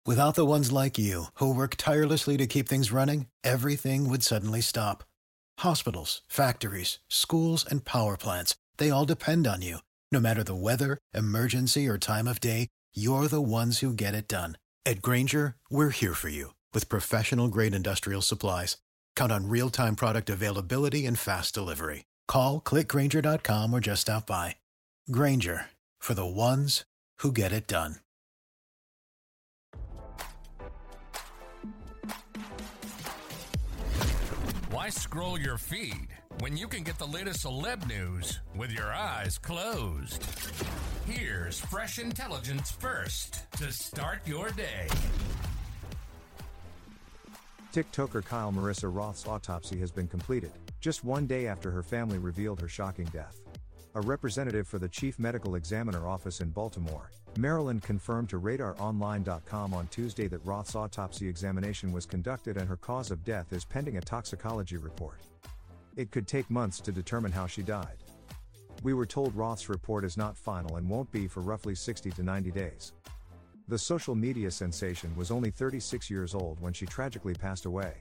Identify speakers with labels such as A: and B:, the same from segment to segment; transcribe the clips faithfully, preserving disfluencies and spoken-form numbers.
A: Without the ones like you, who work tirelessly to keep things running, everything would suddenly stop. Hospitals, factories, schools, and power plants, they all depend on you. No matter the weather, emergency, or time of day, you're the ones who get it done. At Grainger, we're here for you with professional-grade industrial supplies. Count on real-time product availability and fast delivery. Call, click Grainger dot com, or just stop by. Grainger, for the ones who get it done.
B: Why scroll your feed when you can get the latest celeb news with your eyes closed? Here's fresh intelligence first to start your day.
C: TikToker Kyle Marissa Roth's autopsy has been completed, just one day after her family revealed her shocking death. A representative for the Chief Medical Examiner Office in Baltimore, Maryland confirmed to radar online dot com on Tuesday that Roth's autopsy examination was conducted and her cause of death is pending a toxicology report. It could take months to determine how she died. We were told Roth's report is not final and won't be for roughly sixty to ninety days. The social media sensation was only thirty-six years old when she tragically passed away.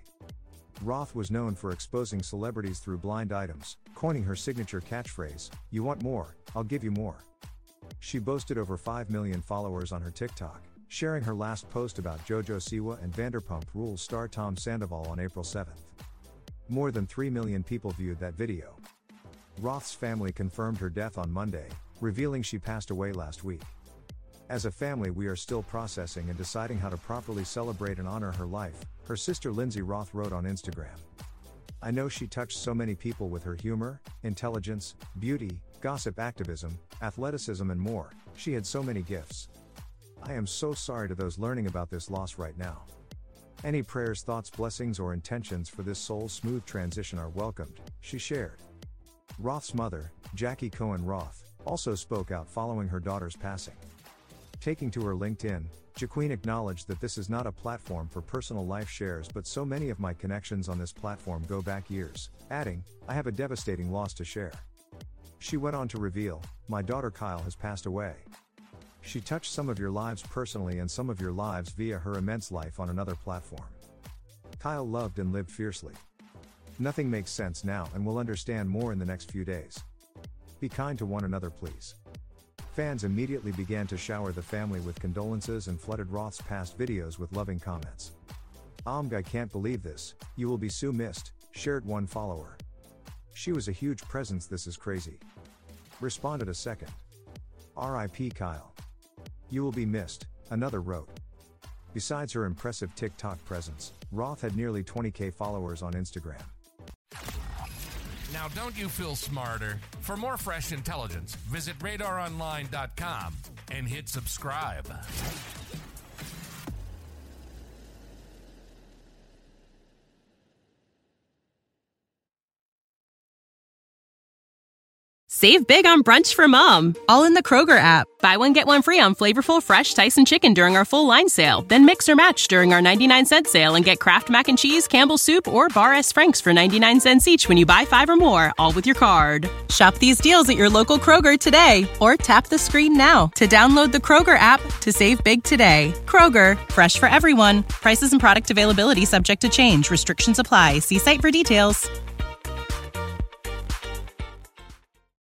C: Roth was known for exposing celebrities through blind items, coining her signature catchphrase, "You want more, I'll give you more." She boasted over five million followers on her TikTok, sharing her last post about JoJo Siwa and Vanderpump Rules star Tom Sandoval on April seventh. More than three million people viewed that video. Roth's family confirmed her death on Monday, revealing she passed away last week. "As a family, we are still processing and deciding how to properly celebrate and honor her life," her sister Lindsay Roth wrote on Instagram. "I know she touched so many people with her humor, intelligence, beauty, gossip activism, athleticism and more. She had so many gifts. I am so sorry to those learning about this loss right now. Any prayers, thoughts, blessings or intentions for this soul's smooth transition are welcomed," she shared. Roth's mother, Jackie Cohen Roth, also spoke out following her daughter's passing. Taking to her LinkedIn, Jaqueen acknowledged that this is not a platform for personal life shares, but so many of my connections on this platform go back years, adding, "I have a devastating loss to share." She went on to reveal, "My daughter Kyle has passed away. She touched some of your lives personally and some of your lives via her immense life on another platform. Kyle loved and lived fiercely. Nothing makes sense now and we'll understand more in the next few days. Be kind to one another, please." Fans immediately began to shower the family with condolences and flooded Roth's past videos with loving comments. "Omg, I can't believe this, you will be so missed," shared one follower. "She was a huge presence, this is crazy," responded a second. "R I P Kyle. You will be missed," another wrote. Besides her impressive TikTok presence, Roth had nearly twenty thousand followers on Instagram.
B: Now, don't you feel smarter? For more fresh intelligence, visit radar online dot com and hit subscribe.
D: Save big on brunch for mom, all in the Kroger app. Buy one, get one free on flavorful, fresh Tyson chicken during our full line sale. Then mix or match during our ninety-nine cent sale and get Kraft Mac and Cheese, Campbell's Soup, or Bar S. Frank's for ninety-nine cents each when you buy five or more, all with your card. Shop these deals at your local Kroger today, or tap the screen now to download the Kroger app to save big today. Kroger, fresh for everyone. Prices and product availability subject to change. Restrictions apply. See site for details.